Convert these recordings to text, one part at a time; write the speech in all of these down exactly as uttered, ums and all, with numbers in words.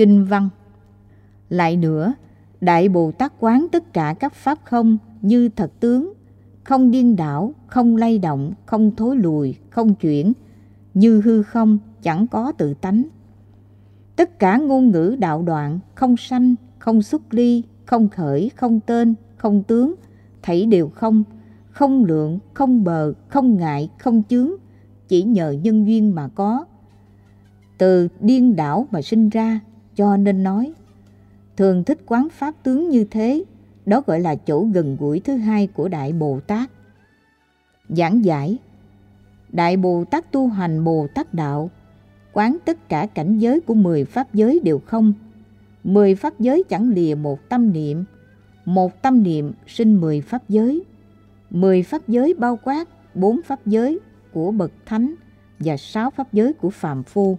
Kinh văn. Lại nữa, Đại Bồ Tát quán tất cả các pháp không như thật tướng, không điên đảo, không lay động, không thối lùi, không chuyển, như hư không, chẳng có tự tánh. Tất cả ngôn ngữ đạo đoạn, không sanh, không xuất ly, không khởi, không tên, không tướng, thảy đều không, không lượng, không bờ, không ngại, không chướng, chỉ nhờ nhân duyên mà có. Từ điên đảo mà sinh ra, cho nên nói thường thích quán pháp tướng như thế, đó gọi là chỗ gần gũi thứ hai của Đại Bồ Tát. Giảng giải: Đại Bồ Tát tu hành Bồ Tát đạo, quán tất cả cảnh giới của mười pháp giới đều không. Mười pháp giới chẳng lìa một tâm niệm, một tâm niệm sinh mười pháp giới. Mười pháp giới bao quát bốn pháp giới của bậc thánh và sáu pháp giới của phàm phu.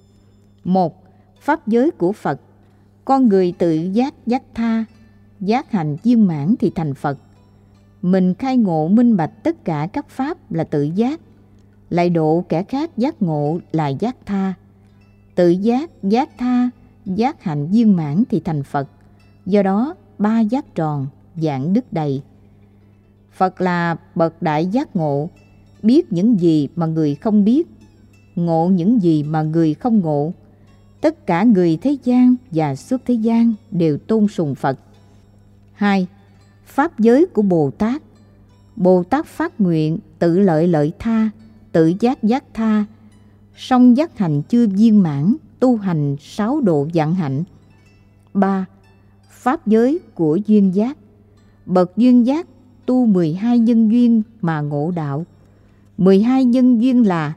Một, pháp giới của Phật. Con người tự giác giác tha, giác hành viên mãn thì thành Phật. Mình khai ngộ minh bạch tất cả các pháp là tự giác, lại độ kẻ khác giác ngộ là giác tha. Tự giác, giác tha, giác hạnh viên mãn thì thành Phật. Do đó ba giác tròn, dạng đức đầy. Phật là bậc đại giác ngộ, biết những gì mà người không biết, ngộ những gì mà người không ngộ. Tất cả người thế gian và xuất thế gian đều tôn sùng Phật. Hai, pháp giới của Bồ Tát. Bồ Tát phát nguyện tự lợi lợi tha, tự giác giác tha, song giác hành chưa viên mãn, tu hành sáu độ vạn hạnh. Ba, pháp giới của duyên giác. Bậc duyên giác tu mười hai nhân duyên mà ngộ đạo. Mười hai nhân duyên là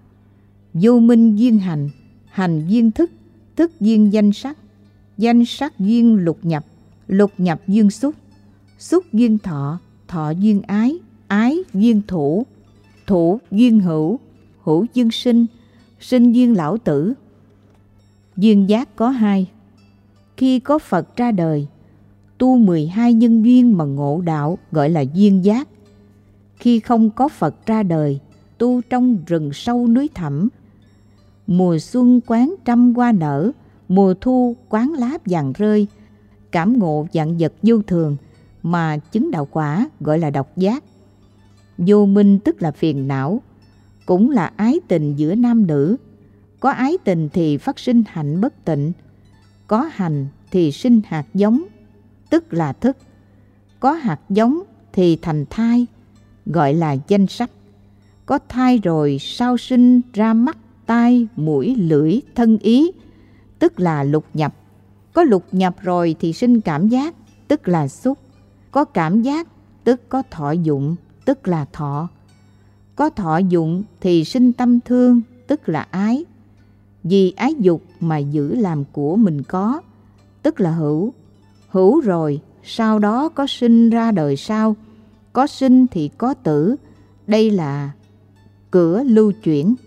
vô minh duyên hành, hành duyên thức, thức duyên danh sắc, danh sắc duyên lục nhập, lục nhập duyên xúc, xúc duyên thọ, thọ duyên ái, ái duyên thủ, thủ duyên hữu, hữu duyên sinh, sinh duyên lão tử. Duyên giác có hai. Khi có Phật ra đời, tu mười hai nhân duyên mà ngộ đạo gọi là duyên giác. Khi không có Phật ra đời, tu trong rừng sâu núi thẳm. Mùa xuân quán trăm hoa nở, mùa thu quán lá vàng rơi, cảm ngộ vạn vật vô thường mà chứng đạo quả gọi là độc giác. Vô minh tức là phiền não, cũng là ái tình giữa nam nữ. Có ái tình thì phát sinh hạnh bất tịnh, có hành thì sinh hạt giống, tức là thức. Có hạt giống thì thành thai, gọi là danh sắc. Có thai rồi sao sinh ra mắt, tai, mũi, lưỡi, thân ý, tức là lục nhập. Có lục nhập rồi thì sinh cảm giác, tức là xúc. Có cảm giác tức có thọ dụng, tức là thọ. Có thọ dụng thì sinh tâm thương, tức là ái. Vì ái dục mà giữ làm của mình có, tức là hữu. Hữu rồi, sau đó có sinh ra đời sau. Có sinh thì có tử, đây là cửa lưu chuyển.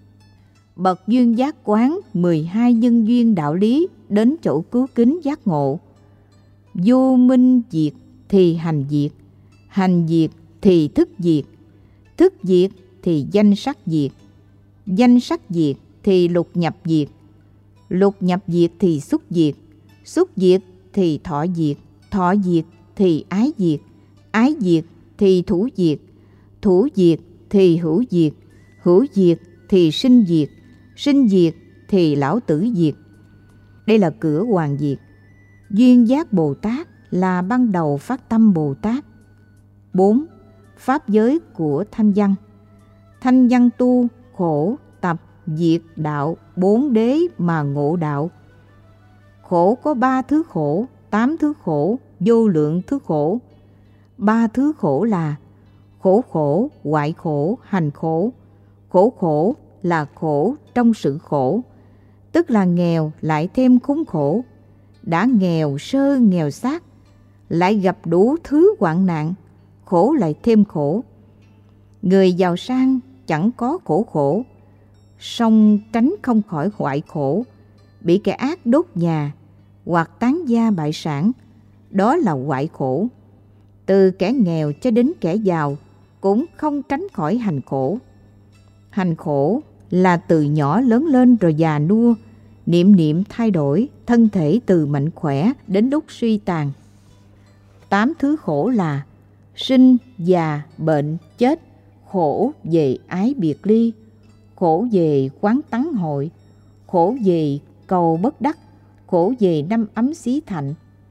Bậc duyên giác quán mười hai nhân duyên đạo lý đến chỗ cứu kính giác ngộ. Vô minh diệt thì hành diệt, hành diệt thì thức diệt, thức diệt thì danh sắc diệt, danh sắc diệt thì lục nhập diệt, lục nhập diệt thì xúc diệt, xúc diệt thì thọ diệt, thọ diệt thì ái diệt, ái diệt thì thủ diệt, thủ diệt thì hữu diệt, hữu diệt thì sinh diệt, sinh diệt thì lão tử diệt. Đây là cửa hoàn diệt. Duyên giác Bồ Tát là ban đầu phát tâm Bồ Tát. Bốn, pháp giới của thanh văn. Thanh văn tu khổ tập diệt đạo bốn đế mà ngộ đạo. Khổ có ba thứ khổ, tám thứ khổ, vô lượng thứ khổ. Ba thứ khổ là khổ khổ, hoại khổ, hành khổ. Khổ khổ là khổ trong sự khổ, tức là nghèo lại thêm khốn khổ. Đã nghèo sơ nghèo xác, lại gặp đủ thứ hoạn nạn, khổ lại thêm khổ. Người giàu sang chẳng có khổ khổ, song tránh không khỏi hoại khổ, bị kẻ ác đốt nhà hoặc tán gia bại sản, đó là hoại khổ. Từ kẻ nghèo cho đến kẻ giàu cũng không tránh khỏi hành khổ. Hành khổ là từ nhỏ lớn lên rồi già nua, niệm niệm thay đổi, thân thể từ mạnh khỏe đến lúc suy tàn. Tám thứ khổ là sinh, già, bệnh, chết, khổ về ái biệt ly, khổ về quán tắng hội, khổ về cầu bất đắc, khổ về năm ấm xí thạnh.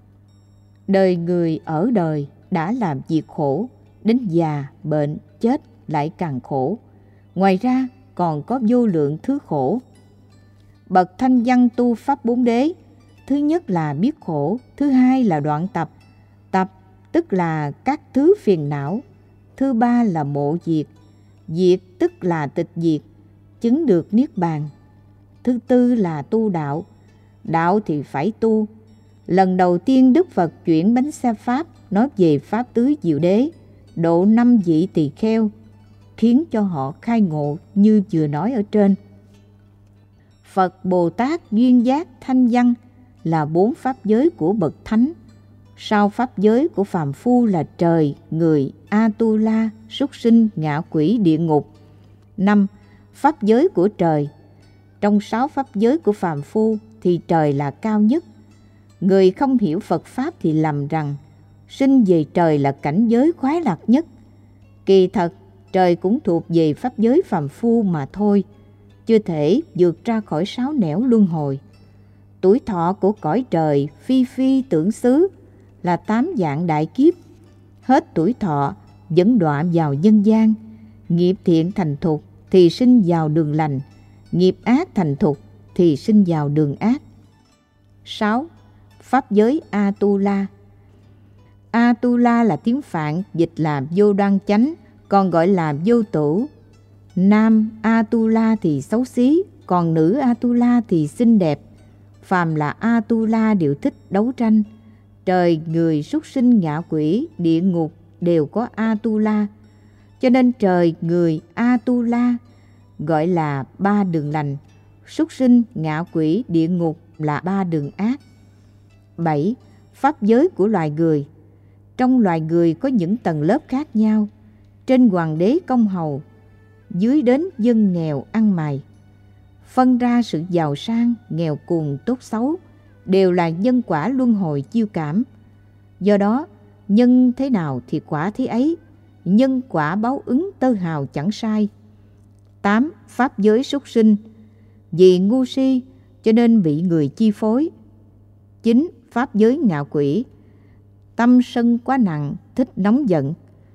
Đời người ở đời đã làm việc khổ, đến già, bệnh, chết lại càng khổ. Ngoài ra còn có vô lượng thứ khổ. Bậc thanh văn tu pháp bốn đế, thứ nhất là biết khổ, thứ hai là đoạn tập, tập tức là các thứ phiền não, thứ ba là mộ diệt, diệt tức là tịch diệt, chứng được niết bàn, thứ tư là tu đạo, đạo thì phải tu. Lần đầu tiên Đức Phật chuyển bánh xe Pháp nói về Pháp tứ diệu đế, độ năm vị tỳ kheo, khiến cho họ khai ngộ như vừa nói ở trên. Phật, Bồ Tát, Duyên Giác, Thanh Văn là bốn pháp giới của bậc thánh. Sau pháp giới của phàm phu là trời, người, Atula, súc sinh, ngạ quỷ, địa ngục. Năm, pháp giới của trời. Trong sáu pháp giới của phàm phu thì trời là cao nhất. Người không hiểu Phật Pháp thì lầm rằng sinh về trời là cảnh giới khoái lạc nhất. Kỳ thật, trời cũng thuộc về pháp giới phàm phu mà thôi, chưa thể vượt ra khỏi sáu nẻo luân hồi. Tuổi thọ của cõi trời phi phi tưởng xứ là tám dạng đại kiếp. Hết tuổi thọ vẫn đọa vào nhân gian. Nghiệp thiện thành thục thì sinh vào đường lành, nghiệp ác thành thục thì sinh vào đường ác. Sáu. Pháp giới Atula. Atula là tiếng Phạn, dịch là vô đoan chánh, còn gọi là vô tử. Nam Atula thì xấu xí, còn nữ Atula thì xinh đẹp. Phàm là Atula đều thích đấu tranh. Trời, người, súc sinh, ngạ quỷ, địa ngục đều có Atula. Cho nên trời, người, Atula gọi là ba đường lành, súc sinh, ngạ quỷ, địa ngục là ba đường ác. Bảy. Pháp giới của loài người. Trong loài người có những tầng lớp khác nhau. Trên hoàng đế công hầu, dưới đến dân nghèo ăn mày. Phân ra sự giàu sang, nghèo cùng, tốt xấu đều là nhân quả luân hồi chiêu cảm. Do đó, nhân thế nào thì quả thế ấy, nhân quả báo ứng tơ hào chẳng sai. Tám. Pháp giới súc sinh. Vì ngu si cho nên bị người chi phối. Chín. Pháp giới ngạ quỷ. Tâm sân quá nặng, thích nóng giận.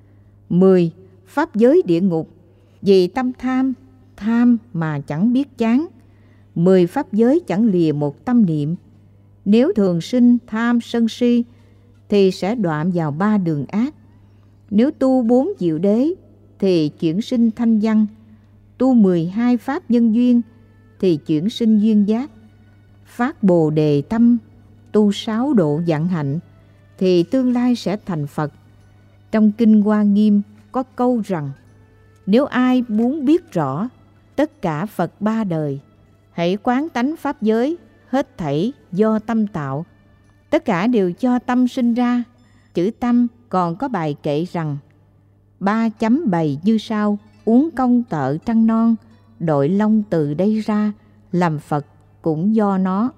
Mười. Pháp giới địa ngục. Vì tâm tham, tham mà chẳng biết chán. Mười pháp giới chẳng lìa một tâm niệm. Nếu thường sinh tham sân si thì sẽ đọa vào ba đường ác. Nếu tu bốn diệu đế thì chuyển sinh thanh văn. Tu mười hai pháp nhân duyên thì chuyển sinh duyên giác. Phát bồ đề tâm, tu sáu độ vạn hạnh thì tương lai sẽ thành Phật. Trong Kinh Hoa Nghiêm có câu rằng: nếu ai muốn biết rõ tất cả Phật ba đời, hãy quán tánh pháp giới, hết thảy do tâm tạo. Tất cả đều do tâm sinh ra. Chữ tâm còn có bài kệ rằng: ba chấm bày như sau, uống công tợ trăng non, đội lông từ đây ra, làm Phật cũng do nó.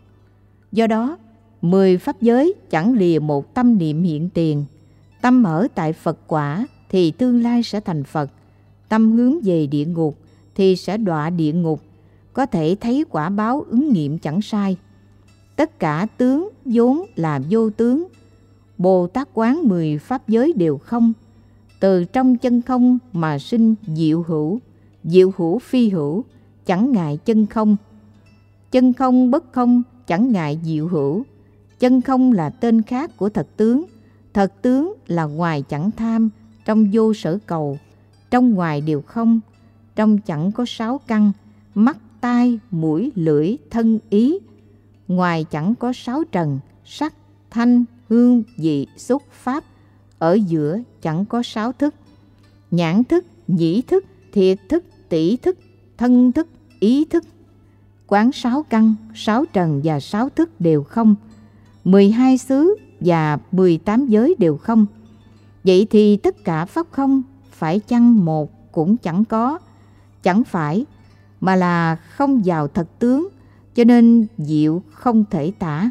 Do đó, mười pháp giới chẳng lìa một tâm niệm hiện tiền. Tâm ở tại Phật quả thì tương lai sẽ thành Phật. Tâm hướng về địa ngục thì sẽ đọa địa ngục. Có thể thấy quả báo ứng nghiệm chẳng sai. Tất cả tướng vốn là vô tướng. Bồ Tát quán mười pháp giới đều không. Từ trong chân không mà sinh diệu hữu. Diệu hữu phi hữu, chẳng ngại chân không. Chân không bất không, chẳng ngại diệu hữu. Chân không là tên khác của thật tướng. Thật tướng là ngoài chẳng tham, trong vô sở cầu. Trong ngoài đều không. Trong chẳng có sáu căn: mắt, tai, mũi, lưỡi, thân, ý. Ngoài chẳng có sáu trần: sắc, thanh, hương, vị, xúc, pháp. Ở giữa chẳng có sáu thức: nhãn thức, nhĩ thức, thiệt thức, tỷ thức, thân thức, ý thức. Quán sáu căn, sáu trần và sáu thức đều không. Mười hai xứ và mười tám giới đều không. Vậy thì tất cả pháp không, phải chăng một cũng chẳng có? Chẳng phải, mà là không vào thật tướng. cho nên diệu không thể tả.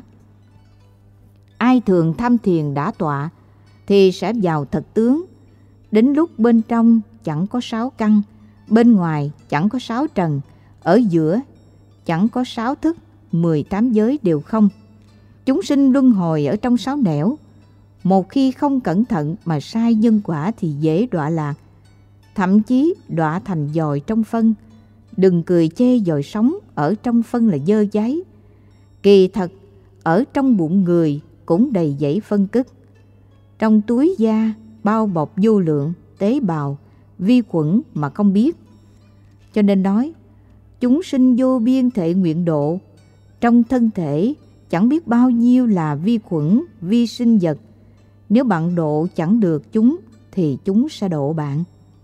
Ai thường tham thiền đã tọa thì sẽ vào thật tướng. Đến lúc bên trong chẳng có sáu căn, bên ngoài chẳng có sáu trần, ở giữa chẳng có sáu thức, mười tám giới đều không. Chúng sinh luân hồi ở trong sáu nẻo. Một khi không cẩn thận mà sai nhân quả thì dễ đọa lạc, thậm chí đọa thành dòi trong phân. Đừng cười chê dòi sống ở trong phân là dơ dáy. Kỳ thật, ở trong bụng người cũng đầy dẫy phân cức. Trong túi da bao bọc vô lượng tế bào, vi khuẩn mà không biết. Cho nên nói, chúng sinh vô biên thệ nguyện độ. Trong thân thể chẳng biết bao nhiêu là vi khuẩn, vi sinh vật. Nếu bạn độ chẳng được chúng thì chúng sẽ độ bạn.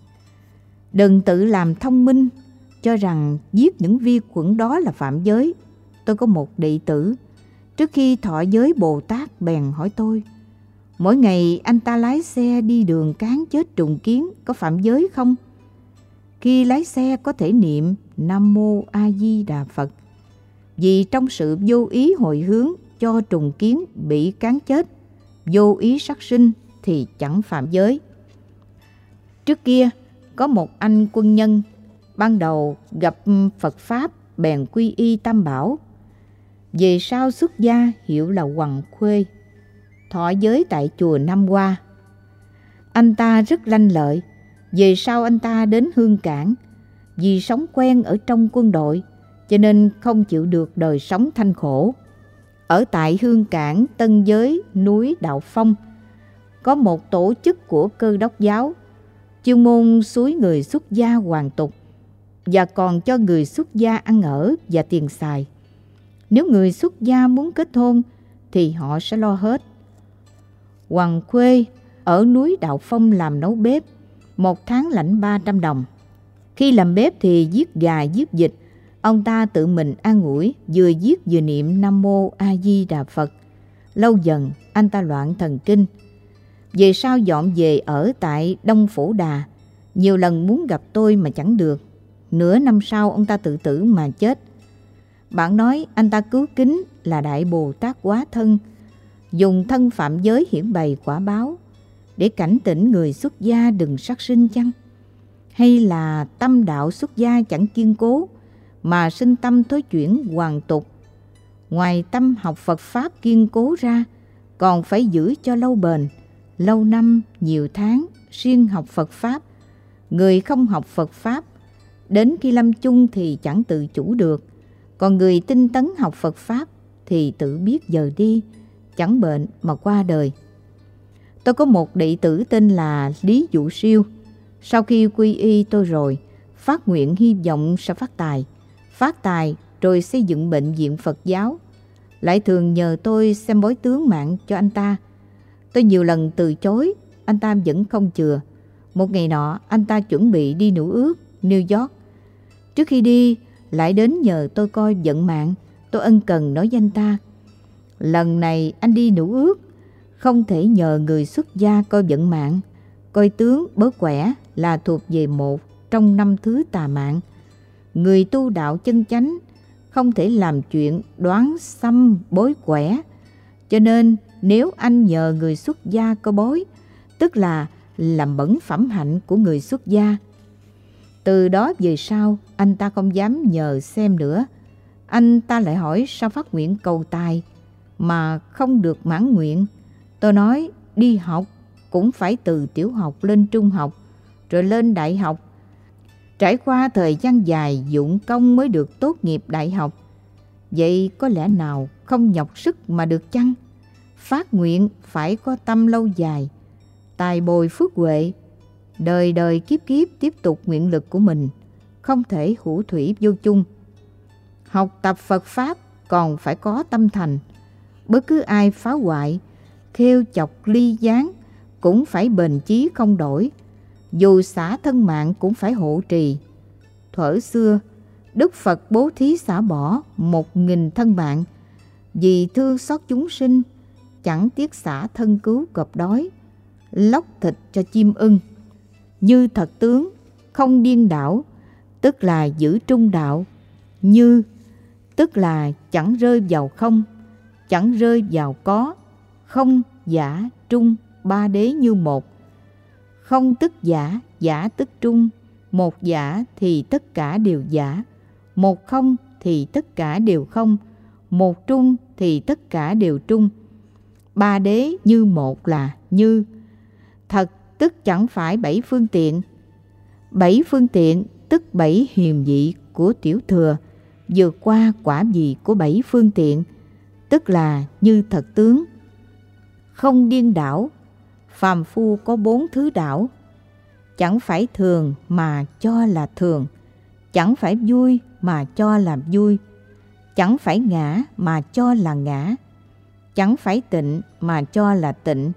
Đừng tự làm thông minh, cho rằng giết những vi khuẩn đó là phạm giới. Tôi có một đệ tử, trước khi thọ giới Bồ Tát bèn hỏi tôi, mỗi ngày anh ta lái xe đi đường cán chết trùng kiến có phạm giới không? Khi lái xe có thể niệm Nam Mô A Di Đà Phật, vì trong sự vô ý hồi hướng cho trùng kiến bị cán chết, vô ý sát sinh thì chẳng phạm giới. Trước kia có một anh quân nhân, ban đầu gặp Phật Pháp bèn quy y Tam Bảo. Về sau xuất gia hiệu là Hoằng Khuê, thọ giới tại chùa Nam Hoa. Anh ta rất lanh lợi. Về sau anh ta đến Hương Cảng. Vì sống quen ở trong quân đội cho nên không chịu được đời sống thanh khổ. Ở tại Hương Cảng Tân Giới núi Đạo Phong có một tổ chức của Cơ Đốc giáo, chuyên môn xúi người xuất gia hoàn tục và còn cho người xuất gia ăn ở và tiền xài. Nếu người xuất gia muốn kết hôn thì họ sẽ lo hết. Hoằng Khuê ở núi Đạo Phong làm nấu bếp, một tháng lãnh ba trăm đồng. Khi làm bếp thì giết gà giết vịt, ông ta tự mình an ủi, vừa giết vừa niệm Nam Mô A Di Đà Phật. Lâu dần anh ta loạn thần kinh. Về sau dọn về ở tại Đông Phổ Đà, nhiều lần muốn gặp tôi mà chẳng được. Nửa năm sau ông ta tự tử mà chết. Bạn nói anh ta cứu kính là Đại Bồ Tát hóa thân, dùng thân phạm giới hiển bày quả báo để cảnh tỉnh người xuất gia đừng sát sinh chăng? Hay là tâm đạo xuất gia chẳng kiên cố mà sinh tâm thối chuyển hoàn tục? Ngoài tâm học Phật Pháp kiên cố ra, còn phải giữ cho lâu bền, lâu năm, nhiều tháng, siêng học Phật Pháp. Người không học Phật Pháp, đến khi lâm chung thì chẳng tự chủ được. Còn người tinh tấn học Phật Pháp thì tự biết giờ đi, chẳng bệnh mà qua đời. Tôi có một đệ tử tên là Lý Dụ Siêu. Sau khi quy y tôi rồi, phát nguyện hy vọng sẽ phát tài. Phát tài rồi xây dựng bệnh viện Phật giáo. Lại thường nhờ tôi xem bói tướng mạng cho anh ta. Tôi nhiều lần từ chối, anh ta vẫn không chừa. Một ngày nọ, anh ta chuẩn bị đi nữ ước New York. Trước khi đi, lại đến nhờ tôi coi vận mạng. Tôi ân cần nói với anh ta, lần này anh đi nữ ước, không thể nhờ người xuất gia coi vận mạng. Coi tướng bớ quẻ là thuộc về một trong năm thứ tà mạng. Người tu đạo chân chánh không thể làm chuyện đoán xăm bối quẻ. Cho nên nếu anh nhờ người xuất gia coi bói, tức là làm bẩn phẩm hạnh của người xuất gia. Từ đó về sau, anh ta không dám nhờ xem nữa. Anh ta lại hỏi sao phát nguyện cầu tài mà không được mãn nguyện. Tôi nói đi học cũng phải từ tiểu học lên trung học, rồi lên đại học. Trải qua thời gian dài dụng công mới được tốt nghiệp đại học. Vậy có lẽ nào không nhọc sức mà được chăng? Phát nguyện phải có tâm lâu dài, tài bồi phước huệ, đời đời kiếp kiếp tiếp tục nguyện lực của mình, không thể hữu thủy vô chung. Học tập Phật Pháp còn phải có tâm thành. Bất cứ ai phá hoại, khêu chọc ly gián cũng phải bền chí không đổi. Dù xả thân mạng cũng phải hộ trì. Thuở xưa, Đức Phật bố thí xả bỏ một nghìn thân mạng, vì thương xót chúng sinh, chẳng tiếc xả thân cứu cọp đói, lóc thịt cho chim ưng. Như thật tướng, không điên đảo, tức là giữ trung đạo. Như tức là chẳng rơi vào không, chẳng rơi vào có, không, giả, trung, ba đế như một. Không tức giả, giả tức trung, một giả thì tất cả đều giả, một không thì tất cả đều không, một trung thì tất cả đều trung. Ba đế như một là như. Thật tức chẳng phải bảy phương tiện. Bảy phương tiện tức bảy hiền vị của tiểu thừa, vượt qua quả vị của bảy phương tiện, tức là như thật tướng. Không điên đảo, phàm phu có bốn thứ đảo. Chẳng phải thường mà cho là thường, chẳng phải vui mà cho là vui, chẳng phải ngã mà cho là ngã, chẳng phải tịnh mà cho là tịnh.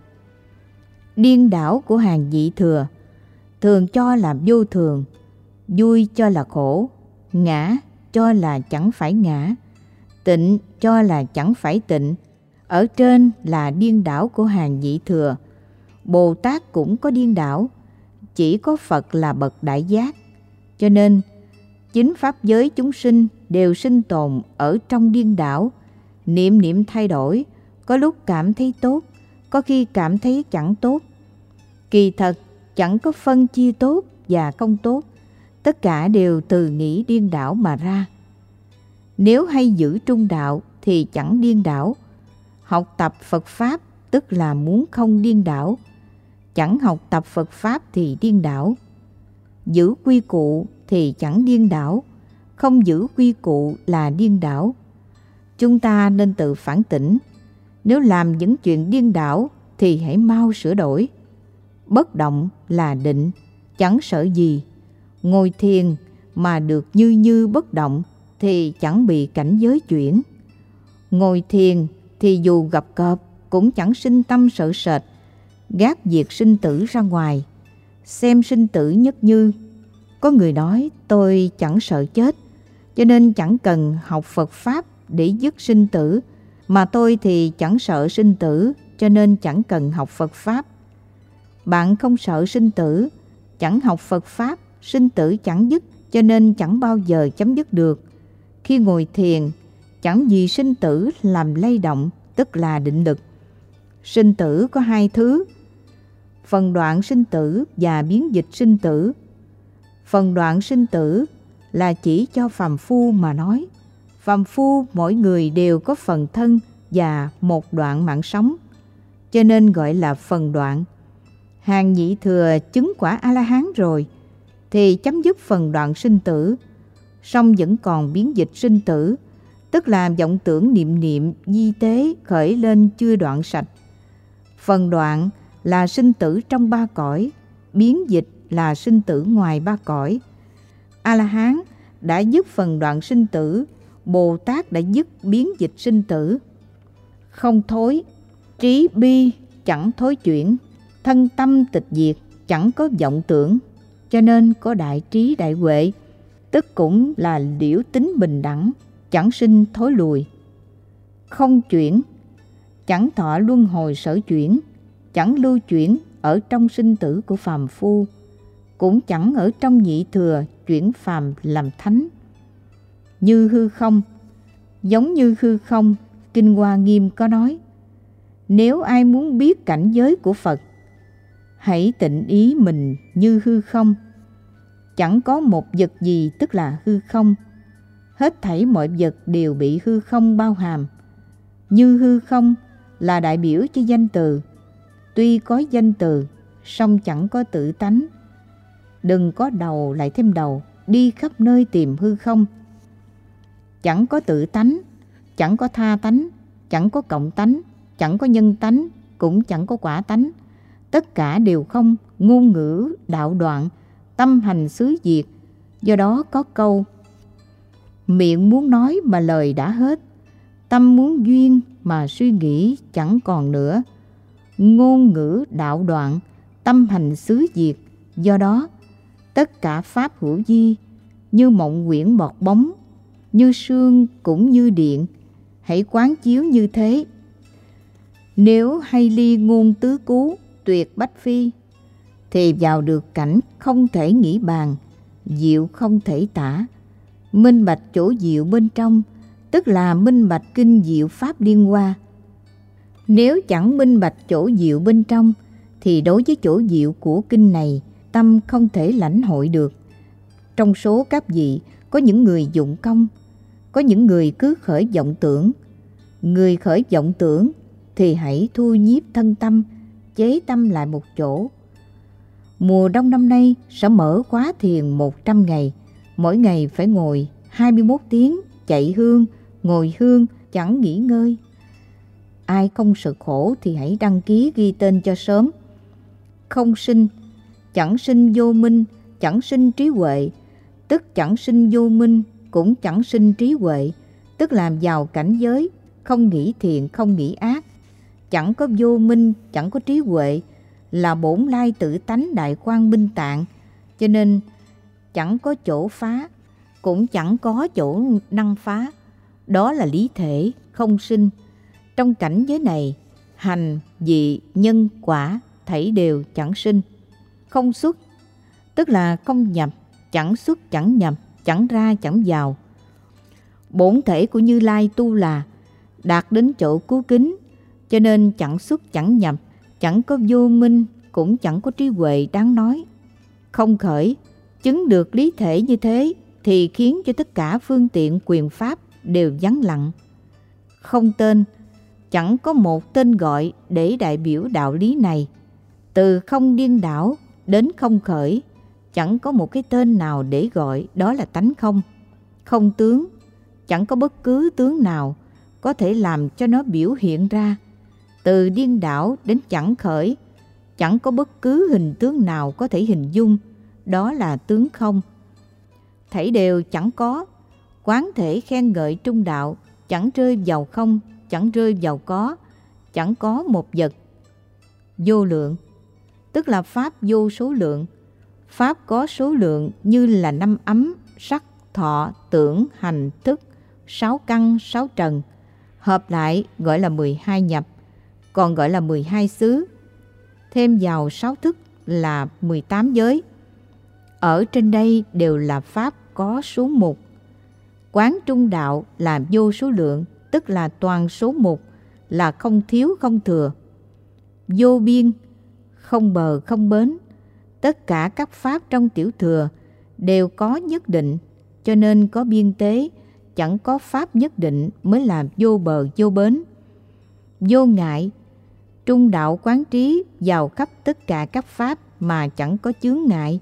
Điên đảo của hàng vị thừa, thường cho là vô thường, vui cho là khổ, ngã cho là chẳng phải ngã, tịnh cho là chẳng phải tịnh. Ở trên là điên đảo của hàng vị thừa. Bồ Tát cũng có điên đảo, chỉ có Phật là bậc đại giác. Cho nên chính pháp giới chúng sinh đều sinh tồn ở trong điên đảo, niệm niệm thay đổi, có lúc cảm thấy tốt, có khi cảm thấy chẳng tốt. Kỳ thật chẳng có phân chia tốt và không tốt, tất cả đều từ nghĩ điên đảo mà ra. Nếu hay giữ trung đạo thì chẳng điên đảo. Học tập Phật Pháp tức là muốn không điên đảo, chẳng học tập Phật Pháp thì điên đảo. Giữ quy củ thì chẳng điên đảo, không giữ quy củ là điên đảo. Chúng ta nên tự phản tỉnh, nếu làm những chuyện điên đảo thì hãy mau sửa đổi. Bất động là định, chẳng sợ gì. Ngồi thiền mà được như như bất động thì chẳng bị cảnh giới chuyển. Ngồi thiền thì dù gặp cọp cũng chẳng sinh tâm sợ sệt, gác việc sinh tử ra ngoài, xem sinh tử nhất như. Có người nói tôi chẳng sợ chết, cho nên chẳng cần học Phật Pháp để dứt sinh tử, mà tôi thì chẳng sợ sinh tử, cho nên chẳng cần học Phật Pháp. Bạn không sợ sinh tử, chẳng học Phật Pháp, sinh tử chẳng dứt, cho nên chẳng bao giờ chấm dứt được. Khi ngồi thiền, chẳng vì sinh tử làm lay động, tức là định lực. Sinh tử có hai thứ, phần đoạn sinh tử và biến dịch sinh tử. Phần đoạn sinh tử là chỉ cho phàm phu mà nói. Phàm phu mỗi người đều có phần thân và một đoạn mạng sống, cho nên gọi là phần đoạn. Hàng nhị thừa chứng quả A-la-hán rồi thì chấm dứt phần đoạn sinh tử, song vẫn còn biến dịch sinh tử, tức là vọng tưởng niệm niệm di tế khởi lên chưa đoạn sạch. Phần đoạn là sinh tử trong ba cõi, biến dịch là sinh tử ngoài ba cõi. A-la-hán đã dứt phần đoạn sinh tử, Bồ Tát đã dứt biến dịch sinh tử. Không thối, trí bi chẳng thối chuyển, thân tâm tịch diệt, chẳng có vọng tưởng, cho nên có đại trí đại huệ, tức cũng là liễu tính bình đẳng, chẳng sinh thối lùi. Không chuyển, chẳng thọ luân hồi sở chuyển, chẳng lưu chuyển ở trong sinh tử của phàm phu, cũng chẳng ở trong nhị thừa chuyển phàm làm thánh. Như hư không, giống như hư không, Kinh Hoa Nghiêm có nói, nếu ai muốn biết cảnh giới của Phật, hãy tịnh ý mình như hư không. Chẳng có một vật gì tức là hư không, hết thảy mọi vật đều bị hư không bao hàm. Như hư không là đại biểu cho danh từ, tuy có danh từ, song chẳng có tự tánh. Đừng có đầu lại thêm đầu, đi khắp nơi tìm hư không. Chẳng có tự tánh, chẳng có tha tánh, chẳng có cộng tánh, chẳng có nhân tánh, cũng chẳng có quả tánh. Tất cả đều không, ngôn ngữ, đạo đoạn, tâm hành xứ diệt. Do đó có câu, miệng muốn nói mà lời đã hết, tâm muốn duyên mà suy nghĩ chẳng còn nữa. Ngôn ngữ, đạo đoạn, tâm hành xứ diệt. Do đó, tất cả pháp hữu vi, như mộng quyển bọt bóng, như sương cũng như điện, hãy quán chiếu như thế. Nếu hay ly ngôn tứ cú, tuyệt bách phi, thì vào được cảnh không thể nghĩ bàn, diệu không thể tả. Minh bạch chỗ diệu bên trong, tức là minh bạch kinh diệu pháp liên hoa. Nếu chẳng minh bạch chỗ diệu bên trong, thì đối với chỗ diệu của kinh này, tâm không thể lãnh hội được. Trong số các vị, có những người dụng công, có những người cứ khởi vọng tưởng. Người khởi vọng tưởng thì hãy thu nhiếp thân tâm, chế tâm lại một chỗ. Mùa đông năm nay sẽ mở khóa thiền một trăm ngày, mỗi ngày phải ngồi hai mươi mốt tiếng, chạy hương, ngồi hương, chẳng nghỉ ngơi. Ai không sợ khổ thì hãy đăng ký ghi tên cho sớm. Không sinh, chẳng sinh vô minh, chẳng sinh trí huệ, tức chẳng sinh vô minh, cũng chẳng sinh trí huệ, tức làm vào cảnh giới, không nghĩ thiện, không nghĩ ác. Chẳng có vô minh, chẳng có trí huệ, là bổn lai tự tánh đại quang minh tạng, cho nên chẳng có chỗ phá, cũng chẳng có chỗ năng phá. Đó là lý thể, không sinh. Trong cảnh giới này, hành, vị, nhân, quả, thảy đều chẳng sinh. Không xuất, tức là không nhập, chẳng xuất chẳng nhập, chẳng ra chẳng vào. Bổn thể của Như Lai tu là đạt đến chỗ cứu kính, cho nên chẳng xuất chẳng nhập, chẳng có vô minh, cũng chẳng có trí huệ đáng nói. Không khởi, chứng được lý thể như thế thì khiến cho tất cả phương tiện quyền pháp đều vắng lặng. Không tên, chẳng có một tên gọi để đại biểu đạo lý này. Từ không điên đảo đến không khởi, chẳng có một cái tên nào để gọi, đó là tánh không. Không tướng, chẳng có bất cứ tướng nào có thể làm cho nó biểu hiện ra. Từ điên đảo đến chẳng khởi, chẳng có bất cứ hình tướng nào có thể hình dung, đó là tướng không. Thảy đều chẳng có, quán thể khen ngợi trung đạo, chẳng rơi vào không, chẳng rơi vào có, chẳng có một vật. Vô lượng, tức là pháp vô số lượng. Pháp có số lượng như là năm ấm, sắc, thọ, tưởng, hành, thức, sáu căn, sáu trần. Hợp lại gọi là mười hai nhập, còn gọi là mười hai xứ. Thêm vào sáu thức là mười tám giới. Ở trên đây đều là pháp có số mục. Quán trung đạo là vô số lượng, tức là toàn số mục, là không thiếu không thừa. Vô biên, không bờ không bến. Tất cả các pháp trong tiểu thừa đều có nhất định, cho nên có biên tế, chẳng có pháp nhất định mới là vô bờ vô bến. Vô ngại, trung đạo quán trí vào khắp tất cả các pháp mà chẳng có chướng ngại.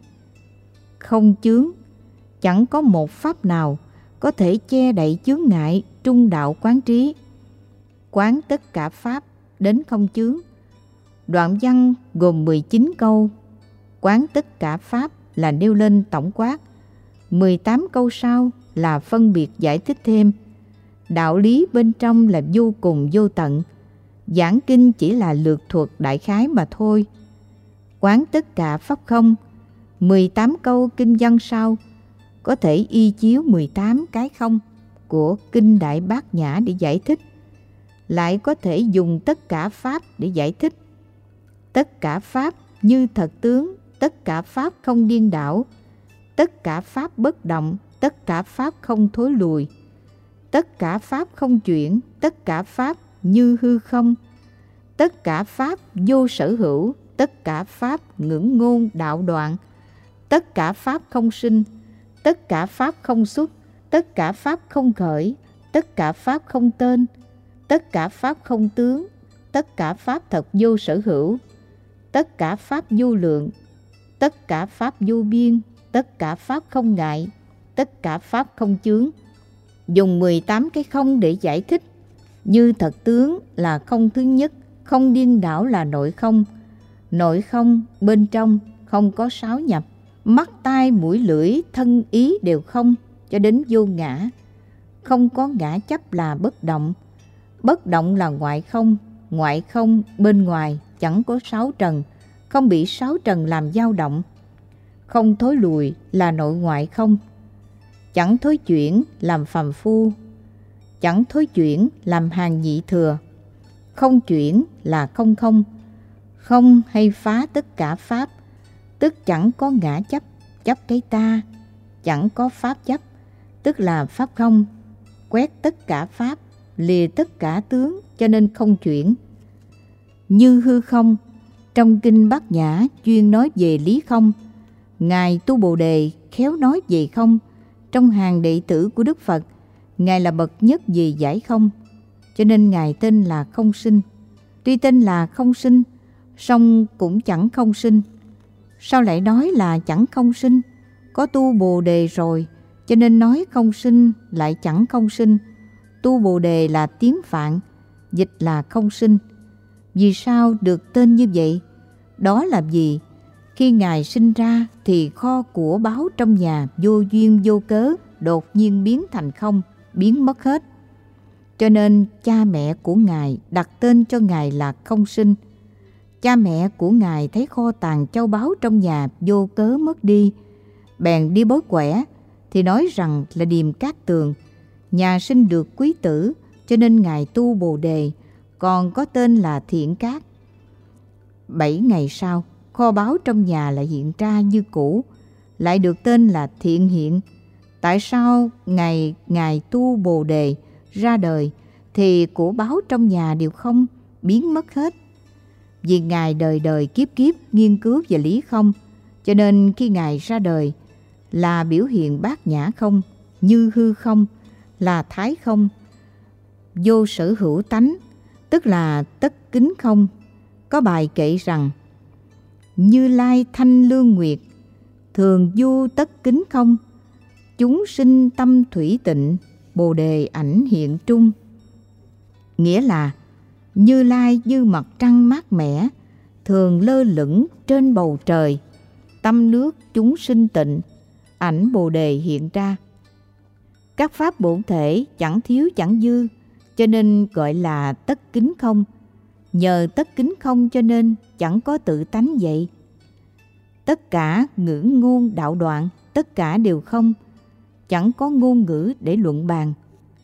Không chướng, chẳng có một pháp nào có thể che đậy chướng ngại trung đạo quán trí. Quán tất cả pháp đến không chướng. Đoạn văn gồm mười chín câu. Quán tất cả pháp là nêu lên tổng quát. mười tám câu sau là phân biệt giải thích thêm. Đạo lý bên trong là vô cùng vô tận. Giảng kinh chỉ là lược thuật đại khái mà thôi. Quán tất cả pháp không. mười tám câu kinh văn sau có thể y chiếu mười tám cái không của kinh Đại Bát Nhã để giải thích. Lại có thể dùng tất cả pháp để giải thích. Tất cả pháp như thật tướng, tất cả pháp không điên đảo, tất cả pháp bất động, tất cả pháp không thối lùi, tất cả pháp không chuyển, tất cả pháp như hư không, tất cả pháp vô sở hữu, tất cả pháp ngưỡng ngôn đạo đoạn, tất cả pháp không sinh, tất cả pháp không xuất, tất cả pháp không khởi, tất cả pháp không tên, tất cả pháp không tướng, tất cả pháp thật vô sở hữu, tất cả pháp vô lượng, tất cả pháp vô biên, tất cả pháp không ngại, tất cả pháp không chướng. Dùng mười tám cái không để giải thích. Như thật tướng là không thứ nhất, không điên đảo là nội không. Nội không bên trong không có sáu nhập. Mắt, tai, mũi, lưỡi, thân, ý đều không, cho đến vô ngã. Không có ngã chấp là bất động. Bất động là ngoại không. Ngoại không bên ngoài chẳng có sáu trần, không bị sáu trần làm dao động. Không thối lùi là nội ngoại không. Chẳng thối chuyển làm phàm phu, chẳng thối chuyển làm hàng nhị thừa. Không chuyển là không không. Không hay phá tất cả pháp, tức chẳng có ngã chấp, chấp cái ta. Chẳng có pháp chấp, tức là pháp không. quét tất cả pháp, lìa tất cả tướng, cho nên không chuyển. Như hư không, trong kinh Bát Nhã chuyên nói về lý không. Ngài Tu Bồ Đề khéo nói về không. Trong hàng đệ tử của Đức Phật, Ngài là bậc nhất về giải không, cho nên Ngài tên là không sinh. Tuy tên là không sinh, song cũng chẳng không sinh. Sao lại nói là chẳng không sinh? Có tu Bồ Đề rồi, cho nên nói không sinh lại chẳng không sinh. Tu Bồ Đề là tiếng Phạn, dịch là không sinh. Vì sao được tên như vậy? Đó là vì khi Ngài sinh ra thì kho của báu trong nhà vô duyên vô cớ đột nhiên biến thành không, biến mất hết. Cho nên cha mẹ của Ngài đặt tên cho Ngài là không sinh. Cha mẹ của Ngài thấy kho tàng châu báu trong nhà vô cớ mất đi, bèn đi bói quẻ, thì nói rằng là Điềm Cát Tường, nhà sinh được quý tử, cho nên Ngài Tu Bồ Đề, còn có tên là Thiện Cát. Bảy ngày sau, kho báu trong nhà lại hiện ra như cũ, lại được tên là Thiện Hiện. Tại sao ngày Ngài Tu Bồ Đề ra đời thì của báu trong nhà đều không, biến mất hết? Vì Ngài đời đời kiếp kiếp nghiên cứu về lý không, cho nên khi Ngài ra đời là biểu hiện bát nhã không, như hư không, là thái không, vô sở hữu tánh, tức là tất kính không. Có bài kệ rằng: Như Lai thanh lương nguyệt, thường du tất kính không, chúng sinh tâm thủy tịnh, Bồ Đề ảnh hiện trung. Nghĩa là Như Lai như mặt trăng mát mẻ, thường lơ lửng trên bầu trời, tâm nước chúng sinh tịnh, ảnh Bồ Đề hiện ra. Các pháp bổn thể chẳng thiếu chẳng dư, cho nên gọi là tất kính không. Nhờ tất kính không cho nên chẳng có tự tánh vậy. Tất cả ngữ ngôn đạo đoạn, tất cả đều không, chẳng có ngôn ngữ để luận bàn.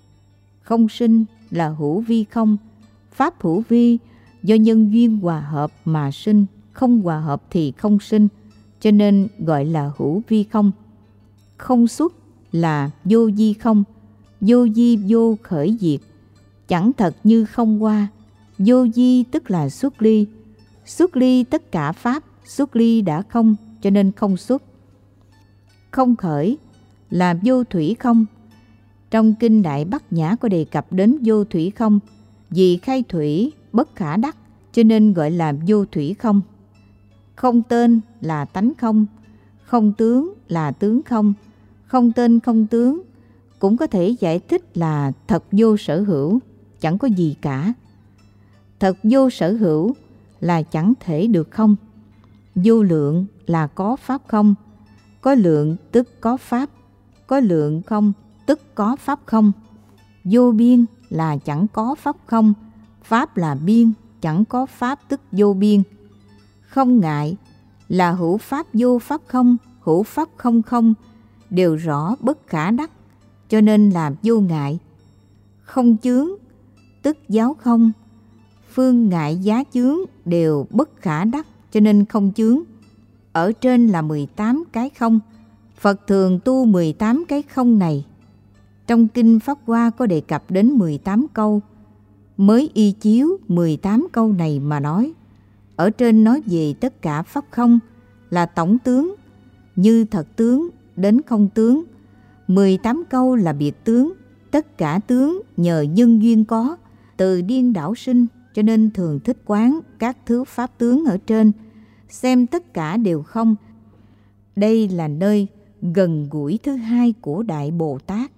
Không sinh là hữu vi không, pháp hữu vi do nhân duyên hòa hợp mà sinh, không hòa hợp thì không sinh, cho nên gọi là hữu vi không. Không xuất là vô di không, vô di vô khởi diệt, chẳng thật như không qua. Vô di tức là xuất ly, xuất ly tất cả pháp, xuất ly đã không, cho nên không xuất. Không khởi là vô thủy không. Trong kinh Đại Bát Nhã có đề cập đến vô thủy không, vì khai thủy bất khả đắc, cho nên gọi là vô thủy không. Không tên là tánh không, không tướng là tướng không, không tên không tướng, cũng có thể giải thích là thật vô sở hữu, chẳng có gì cả. Thật vô sở hữu là chẳng thể được không. Vô lượng là có pháp không, có lượng tức có pháp, có lượng không tức có pháp không. Vô biên là chẳng có pháp không, pháp là biên, chẳng có pháp tức vô biên. Không ngại là hữu pháp vô pháp không, hữu pháp không không, đều rõ bất khả đắc, cho nên là vô ngại. Không chướng tức giáo không, phương ngại giá chướng đều bất khả đắc, cho nên không chướng. Ở trên là mười tám cái không, Phật thường tu mười tám cái không này. Trong kinh Pháp Hoa có đề cập đến mười tám câu, mới y chiếu mười tám câu này mà nói. Ở trên nói về tất cả pháp không là tổng tướng, như thật tướng đến không tướng. mười tám câu là biệt tướng, tất cả tướng nhờ nhân duyên có, từ điên đảo sinh, cho nên thường thích quán các thứ pháp tướng ở trên, xem tất cả đều không. Đây là nơi gần gũi thứ hai của Đại Bồ Tát.